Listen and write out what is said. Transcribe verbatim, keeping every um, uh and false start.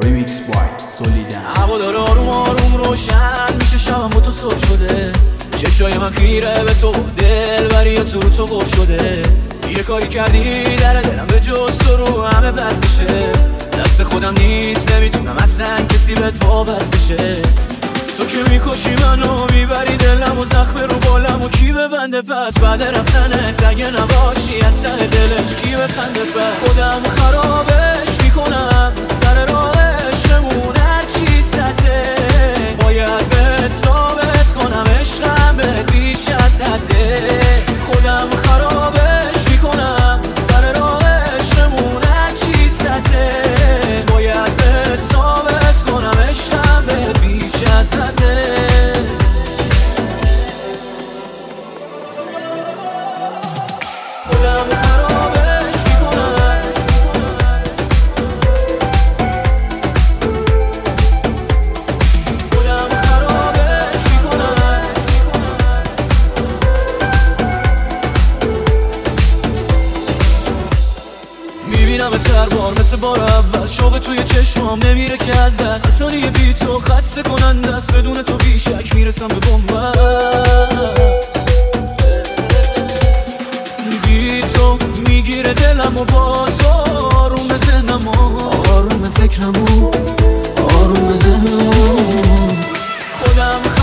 ریمیکس بای سولیدن. هوا داره آروم آروم روشن میشه، شبم با تو صبح شده، چشای من خیره به تو، دل بری تو رو تو قفل شده. یه کاری کردی در دلم به جز تو رو همه بستشه، دست خودم نیست نمیتونم اصلا کسی بهت وابسته شه. تو که میکشی منو میبری دلم و زخم رو بالم و کی ببنده پس بعد رفتنت اگه نباشی از ته دلش کی بخنده پس. خودم خرابش میکنم سر راهش نمون هرچی سده، باید بهت ثابت کنم عشقم بهت بیش از حده. خودم خرابش میکنم سر راهش نمون هرچی سده، باید بهت ثابت کنم عشقم بهت بیش از حده. میبینم هر بار مثل بار اول، شوق توی چشمام نمیره که از دست، ثانیه بی تو خسته کننده است، بدون تو بیشک میرسم به بنبست. بی تو میگیره دلم و با تو آروم ذهنم و آروم فکرم و آروم ذهنم. خودم